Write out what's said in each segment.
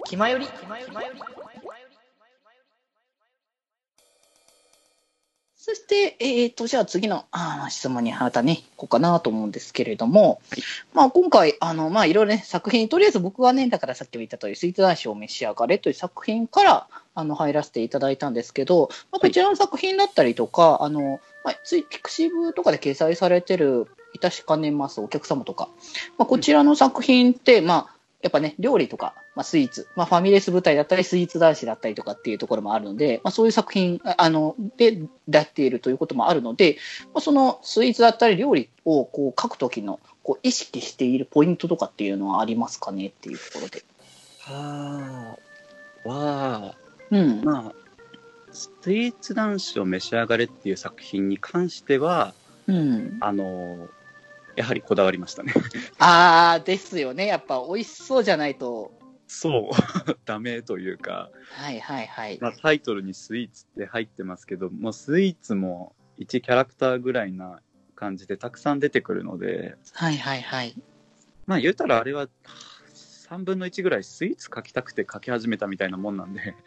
気まより。そして、じゃあ次の質問にまたね、行こうかなと思うんですけれども、今回、いろいろね、作品、とりあえず僕はね、だからさっきも言った通り、スイーツ男子を召し上がれという作品から、入らせていただいたんですけど、こちらの作品だったりとか、ついピクシブとかで掲載されてる、いたしかねますお客様とか、こちらの作品って、やっぱね、料理とか、スイーツ、ファミレス舞台だったり、スイーツ男子だったりとかっていうところもあるので、そういう作品、で出っているということもあるので、そのスイーツだったり料理をこう書くときの、こう意識しているポイントとかっていうのはありますかねっていうところで。 スイーツ男子を召し上がれっていう作品に関しては、やはりこだわりましたね。 ですよね。やっぱ美味しそうじゃないと。 そう、ダメというか。タイトルにスイーツって入ってますけど、もうスイーツも1キャラクターぐらいな感じでたくさん出てくるので。言うたらあれは3分の1ぐらいスイーツ描きたくて描き始めたみたいなもんなんで。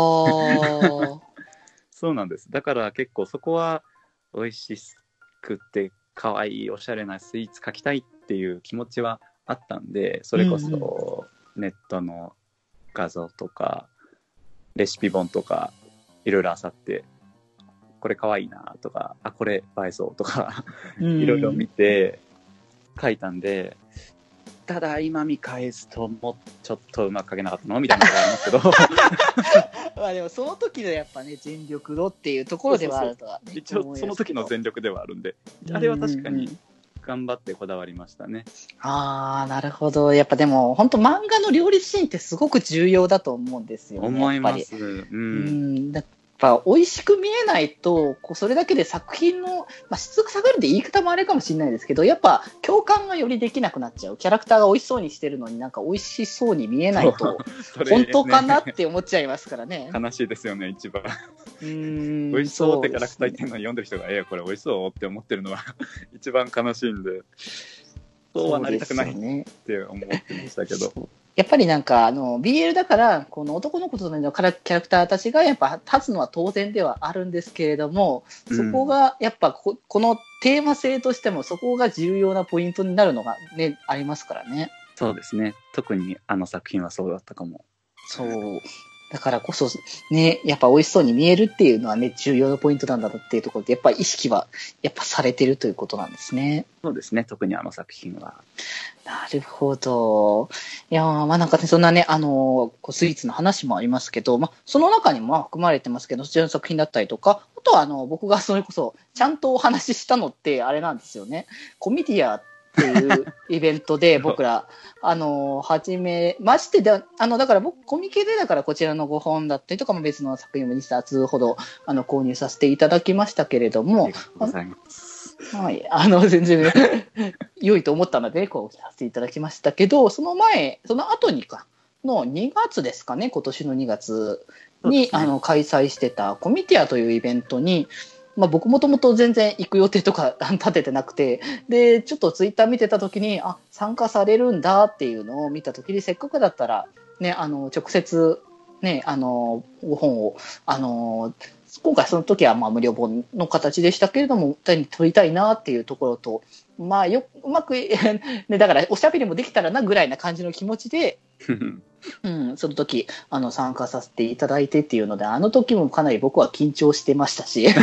そうなんです。だから結構そこは美味しくて可愛いおしゃれなスイーツ描きたいっていう気持ちはあったんで、それこそネットの画像とかレシピ本とかいろいろ漁って、これ可愛いなとか、これ映えそうとかいろいろ見て描いたんで、ただ今見返すともうちょっとうまく描けなかったのみたいなのがありますけどでもその時のやっぱね、全力度っていうところではあるとは、ね、 一応その時の全力ではあるんで、あれは確かに頑張ってこだわりましたね。 なるほど。やっぱでも本当漫画の料理シーンってすごく重要だと思うんですよね。 思います。 やっぱ美味しく見えないと、それだけで作品の、質が下がるって言い方もあれかもしれないですけど、やっぱ共感がよりできなくなっちゃう。キャラクターが美味しそうにしてるのになんか美味しそうに見えないと、本当かなって思っちゃいますからね。 悲しいですよね、一番。美味しそうってキャラクター言ってるのに読んでる人が、これ美味しそうって思ってるのは一番悲しいんで、そうはなりたくないって思ってましたけど。 やっぱりなんかBL だからこの男の子とのキャラクターたちがやっぱ立つのは当然ではあるんですけれども、そこがやっぱこのテーマ性としてもそこが重要なポイントになるのがね、ありますからね。 そうですね。特に作品はそうだったかも。 そうだからこそね、やっぱ美味しそうに見えるっていうのはね、重要なポイントなんだっていうところで、やっぱ意識はやっぱされてるということなんですね。 そうですね。特に作品は。 なるほど。いやなんかね、そんなね、スイーツの話もありますけど、その中にも含まれてますけど、そちらの作品だったりとか、あとは僕がそれこそ、ちゃんとお話ししたのって、あれなんですよね。コミディアっていうイベントで、僕ら、始めましてで、だから僕、コミケでだからこちらの5本だったりとかも別の作品も2冊ほど、購入させていただきましたけれども、 ありがとうございます。 全然良いと思ったのでこうさせていただきましたけど、その後にの2月ですかね、今年の2月に、開催してたコミティアというイベントに、僕もともと全然行く予定とか立ててなくて、でちょっとツイッター見てた時に参加されるんだっていうのを見た時に、せっかくだったらね、直接ね、ご本を今回その時は無料本の形でしたけれども、手に取りたいなっていうところと、うまく、ね、だからおしゃべりもできたらなぐらいな感じの気持ちで、その時参加させていただいてっていうので、時もかなり僕は緊張してましたし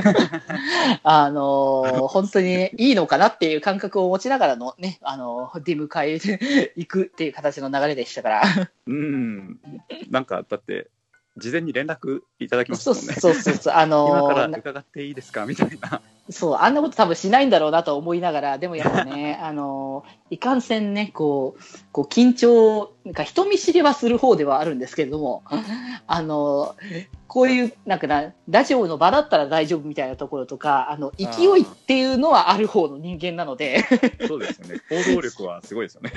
本当にいいのかなっていう感覚を持ちながらのね、出迎えで行くっていう形の流れでしたからなんかだって事前に連絡いただきましたもんね。 そう今から伺っていいですかみたいな。 そう、あんなこと多分しないんだろうなと思いながら、でもやっぱね、いかんせんね、緊張、なんか人見知りはする方ではあるんですけれども、こういうラジオの場だったら大丈夫みたいなところとか、勢いっていうのはある方の人間なのでそうですよね。行動力はすごいですよね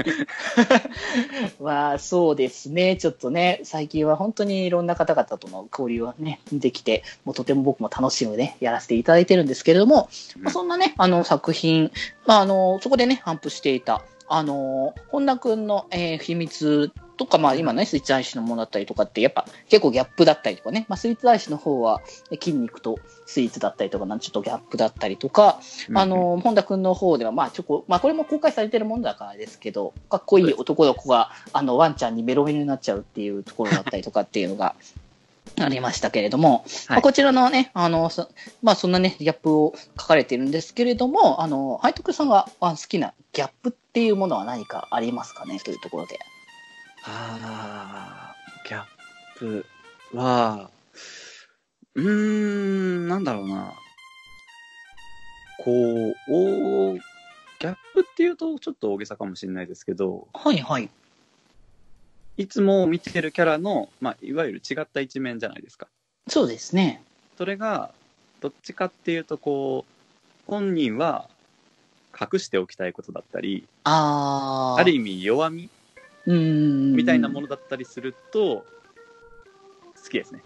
そうですね。ちょっとね、最近は本当にいろんな方々との交流がねできて、もうとても僕も楽しむねやらせていただいてるんですけれども、そんなね作品、そこでね頒布していた本田くんの、秘密とか、まあ今ね、スイーツアイスのものだったりとかって、やっぱ結構ギャップだったりとかね、まあスイーツアイスの方は筋肉とスイーツだったりとか、ちょっとギャップだったりとか、本田くんの方では、まあこれも公開されてるものだからですけど、かっこいい男の子が、ワンちゃんにメロメロになっちゃうっていうところだったりとかっていうのが、ありましたけれども、 はい、 こちらのね、そんなね、ギャップを書かれているんですけれども、背徳さんが好きなギャップっていうものは何かありますかねというところで。 ギャップは、なんだろうな。ギャップっていうとちょっと大げさかもしれないですけど、 はいはい。 いつも見てるキャラの、いわゆる違った一面じゃないですか。 そうですね。 それが、どっちかっていうと、本人は隠しておきたいことだったり、ある意味弱みみたいなものだったりすると、好きですね。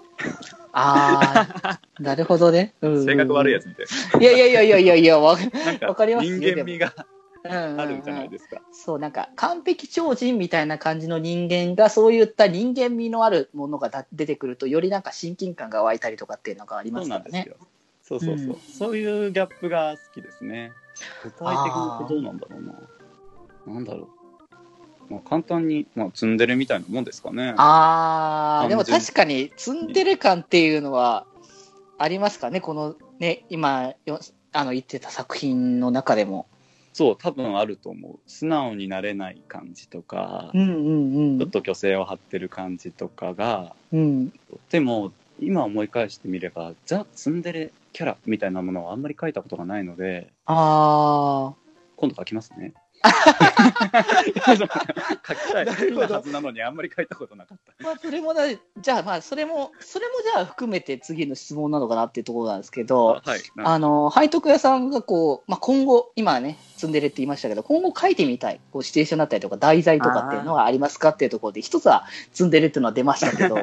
なるほどね。 性格悪いやつみたいな。いや、わかります人間味があるじゃないですか。 そう、なんか完璧超人みたいな感じの人間が、そういった人間味のあるものが出てくると、よりなんか親近感が湧いたりとかっていうのがありますからね。 そうなんですよ。そういうギャップが好きですね。具体的にどうなんだろうな。なんだろう。簡単に、ツンデレみたいなもんですかね。 でも確かにツンデレ感っていうのはありますかね、このね、今言ってた作品の中でも。 そう、多分あると思う。素直になれない感じとか、ちょっと虚勢を張ってる感じとかが、でも今思い返してみれば、ザ・ツンデレキャラみたいなものはあんまり書いたことがないので、今度書きますね。書きたいはずなのにあんまり書いたことなかった。 それもじゃあそれもじゃあ含めて次の質問なのかなっていうところなんですけど、背徳屋さんが今後、今ね、ツンデレって言いましたけど、今後書いてみたいシチュエーションだったりとか題材とかっていうのはありますかっていうところで、一つはツンデレっていうのは出ましたけど。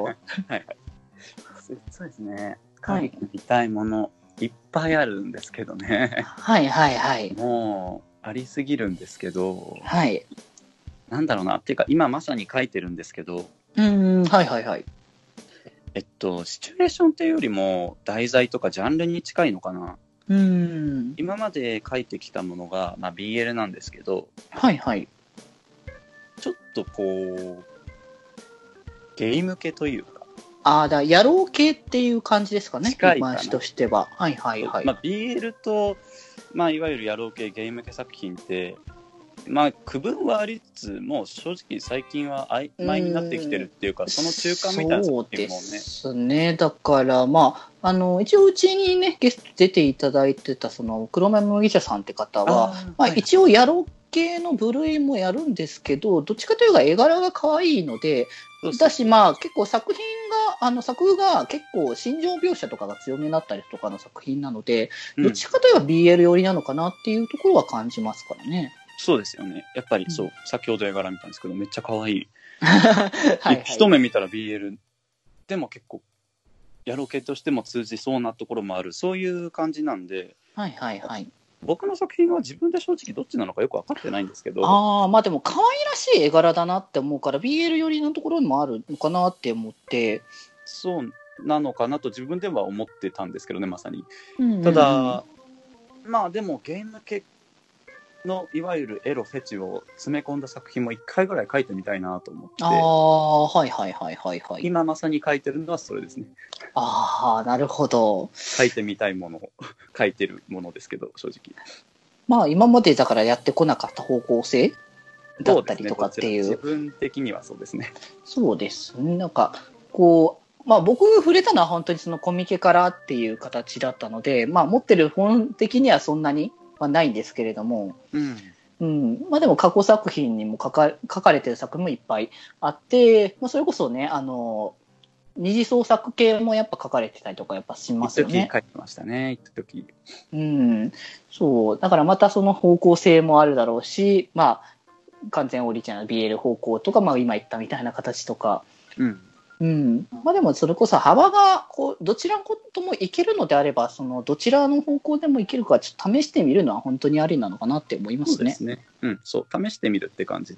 そうですね。書いてみたいものいっぱいあるんですけどね。もうありすぎるんですけど、なんだろうなっていうか、今まさに書いてるんですけど、シチュエーションっていうよりも題材とかジャンルに近いのかな。今まで書いてきたものが、BL なんですけど、ちょっとゲーム系というか、 野郎系っていう感じですかね、 近いかな。 話としては。 BL と、いわゆる野郎系、ゲーム系作品って、区分はありつつも、正直最近は曖昧になってきてるっていうか、その中間みたいな作品もね。 そうですね。だから、一応うちにね、ゲスト出ていただいてた、黒目麦茶さんって方は、一応野郎系の部類もやるんですけど、どっちかというと絵柄が可愛いので、だし、結構作風が結構心情描写とかが強めになったりとかの作品なので、どっちかといえば BL 寄りなのかなっていうところは感じますからね。 そうですよね。やっぱりそう、先ほど絵柄見たんですけど、めっちゃ可愛い。一目見たら BL でも結構、野郎系としても通じそうなところもある、そういう感じなんで、僕の作品は自分で正直どっちなのかよく分かってないんですけど。 でも可愛らしい絵柄だなって思うから BL 寄りのところにもあるのかなって思って。 そうなのかなと自分では思ってたんですけどね、まさに。ただ、でもゲーム系のいわゆるエロフェチを詰め込んだ作品も1回ぐらい書いてみたいなと思って。今まさに書いてるのはそれですね。 なるほど。 書いてみたいものを書いてるものですけど、正直。 今までだからやってこなかった方向性だったりとかっていう。 自分的にはそうですね。 そうですね。なんか僕が触れたのは本当にそのコミケからっていう形だったので、持ってる本的にはそんなにはないんですけれども、でも過去作品にも書かれてる作品もいっぱいあって、それこそね、二次創作系もやっぱ書かれてたりとかやっぱしますよね。 書いてましたね、一時。 そう。だからまたその方向性もあるだろうし、完全オリジナル BL 方向とか、今言ったみたいな形とか、でもそれこそ幅がどちらともいけるのであれば、どちらの方向でもいけるかちょっと試してみるのは本当にありなのかなって思いますね。 そうですね。そう試してみるって感じで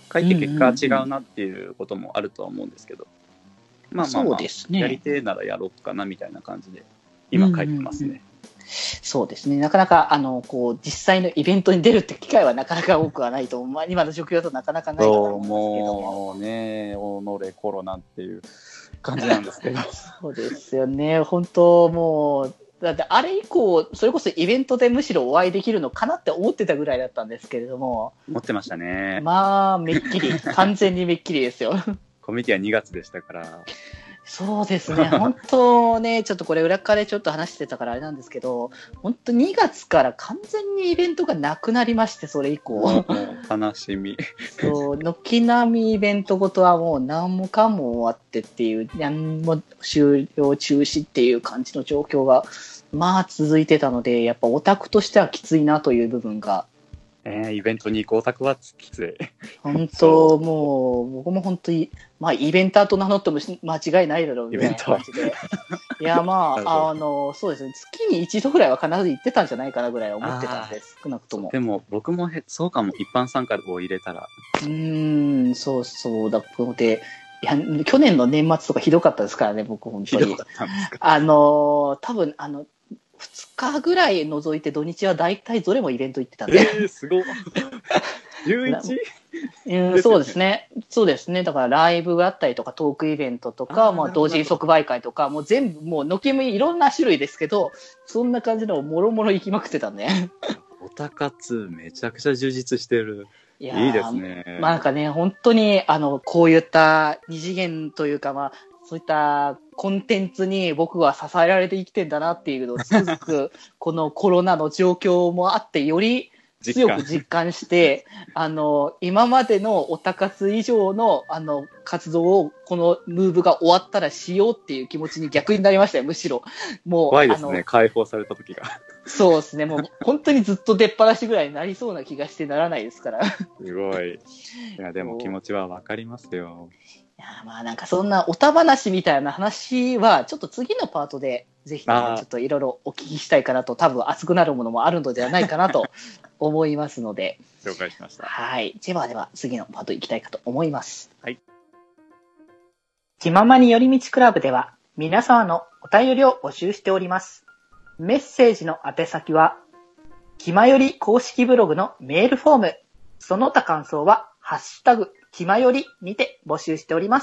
書いて結果は違うなっていうこともあるとは思うんですけど、まあまあ、 そうですね。 やりてえならやろうかなみたいな感じで、今書いてますね。 そうですね。なかなか、こう、実際のイベントに出るって機会はなかなか多くはないと、まあ、今の状況だとなかなかないと思いますけども。 もうね、己コロナっていう感じなんですけど。 そうですよね。本当もう、だってあれ以降、それこそイベントでむしろお会いできるのかなって思ってたぐらいだったんですけれども。 思ってましたね。 まあ、めっきり、完全にめっきりですよ。 コミュニティは2月でしたから。 そうですね、本当ね、ちょっとこれ裏側でちょっと話してたからあれなんですけど、本当2月から完全にイベントがなくなりまして、それ以降。 もう悲しみ。 そう、軒並みイベントごとはもう何もかも終わってっていう、何も終了中止っていう感じの状況が、まあ続いてたので、やっぱオタクとしてはきついなという部分が。 イベントに行くオタクはきつい。 本当、もう、僕も本当に、まあ、イベンターと名乗っても間違いないだろうみたいな感じで。いや、まあ、そうですね、月に一度ぐらいは必ず行ってたんじゃないかなぐらい思ってたんです、少なくとも。 でも、僕もそうかも、一般参加を入れたら。 そうそうだので、いや、去年の年末とかひどかったですからね、僕、本当に。 ひどかったんですか？ 多分、2日ぐらい除いて土日は大体どれもイベント行ってたんで。 すごい。11? そうですね。そうですね。だからライブがあったりとかトークイベントとか、まあ同時即売会とか、もう全部、もう軒並みいろんな種類ですけど、そんな感じのをもろもろ行きまくってたんで。 オタ活めちゃくちゃ充実してる。いいですね。 まあなんかね、本当に、こういった二次元というか、まあ、そういったコンテンツに僕は支えられて生きてんだなっていうのをつくづく、このコロナの状況もあって、より強く実感して、今までのオタ活以上の、活動を、このムーブが終わったらしようっていう気持ちに逆になりましたよ、むしろ。もう。 怖いですね、解放された時が。 そうですね、もう本当にずっと出っ放しぐらいになりそうな気がしてならないですから。 すごい。いや、でも気持ちはわかりますよ。 いや、まあなんかそんなおた話みたいな話は、ちょっと次のパートで、ぜひ、ね、ちょっといろいろお聞きしたいかなと、多分熱くなるものもあるのではないかなと思いますので。 了解しました。 はい。では次のパート行きたいかと思います。 はい。 気ままに寄り道クラブでは、皆様のお便りを募集しております。メッセージの宛先は、気まより公式ブログのメールフォーム、その他感想は、ハッシュタグ、気まよりにて募集しております。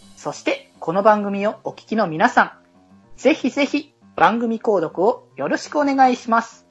そして、この番組をお聞きの皆さん、ぜひぜひ番組購読をよろしくお願いします。